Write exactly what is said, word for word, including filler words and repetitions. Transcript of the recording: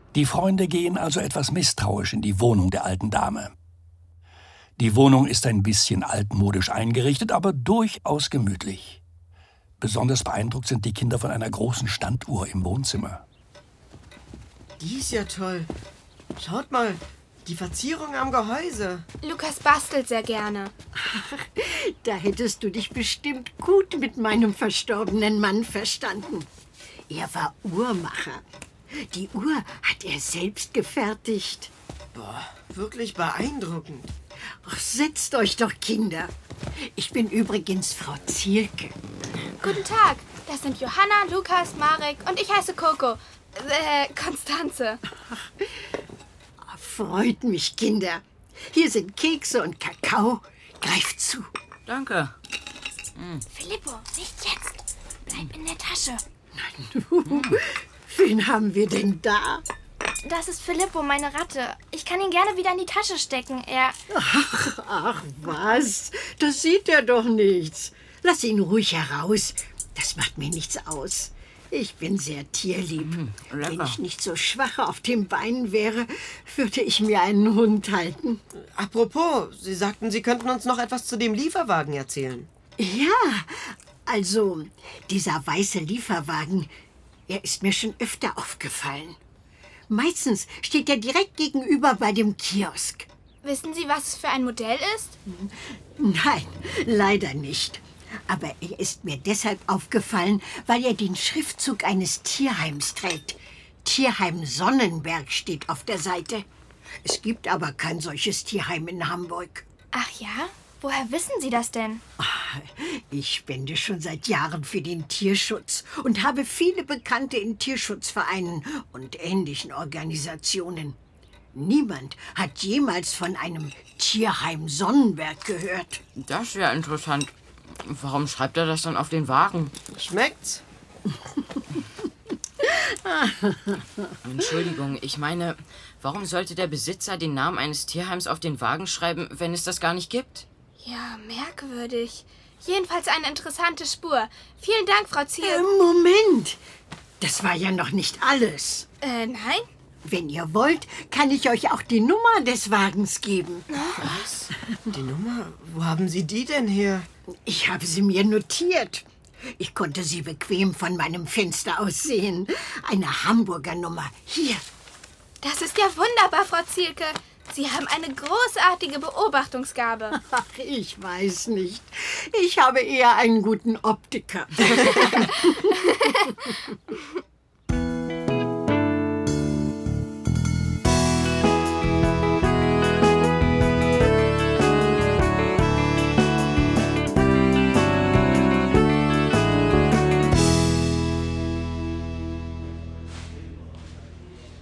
Die Freunde gehen also etwas misstrauisch in die Wohnung der alten Dame. Die Wohnung ist ein bisschen altmodisch eingerichtet, aber durchaus gemütlich. Besonders beeindruckt sind die Kinder von einer großen Standuhr im Wohnzimmer. Die ist ja toll. Schaut mal, die Verzierung am Gehäuse. Lukas bastelt sehr gerne. Ach, da hättest du dich bestimmt gut mit meinem verstorbenen Mann verstanden. Er war Uhrmacher. Die Uhr hat er selbst gefertigt. Boah, wirklich beeindruckend. Ach, setzt euch doch, Kinder. Ich bin übrigens Frau Zielke. Guten Tag, das sind Johanna, Lukas, Marek und ich heiße Coco. Äh, Konstanze. Ach, freut mich, Kinder. Hier sind Kekse und Kakao. Greift zu. Danke. Hm. Filippo, nicht jetzt. Bleib in der Tasche. Nein, du. Wen haben wir denn da? Das ist Filippo, meine Ratte. Ich kann ihn gerne wieder in die Tasche stecken. Er... Ach, ach, was? Das sieht er doch nichts. Lass ihn ruhig heraus. Das macht mir nichts aus. Ich bin sehr tierlieb. Mm, Wenn ich nicht so schwach auf den Beinen wäre, würde ich mir einen Hund halten. Apropos, Sie sagten, Sie könnten uns noch etwas zu dem Lieferwagen erzählen. Ja, also dieser weiße Lieferwagen, er ist mir schon öfter aufgefallen. Meistens steht er direkt gegenüber bei dem Kiosk. Wissen Sie, was es für ein Modell ist? Nein, leider nicht. Aber er ist mir deshalb aufgefallen, weil er den Schriftzug eines Tierheims trägt. Tierheim Sonnenberg steht auf der Seite. Es gibt aber kein solches Tierheim in Hamburg. Ach ja? Woher wissen Sie das denn? Ich spende schon seit Jahren für den Tierschutz und habe viele Bekannte in Tierschutzvereinen und ähnlichen Organisationen. Niemand hat jemals von einem Tierheim Sonnenberg gehört. Das ist ja interessant. Warum schreibt er das dann auf den Wagen? Schmeckt's? Entschuldigung, ich meine, warum sollte der Besitzer den Namen eines Tierheims auf den Wagen schreiben, wenn es das gar nicht gibt? Ja, merkwürdig. Jedenfalls eine interessante Spur. Vielen Dank, Frau Ziel. Äh, Moment, das war ja noch nicht alles. Äh, nein? Wenn ihr wollt, kann ich euch auch die Nummer des Wagens geben. Was? Die Nummer? Wo haben Sie die denn her? Ich habe sie mir notiert. Ich konnte sie bequem von meinem Fenster aus sehen. Eine Hamburger Nummer. Hier. Das ist ja wunderbar, Frau Zielke. Sie haben eine großartige Beobachtungsgabe. Ach, ich weiß nicht. Ich habe eher einen guten Optiker.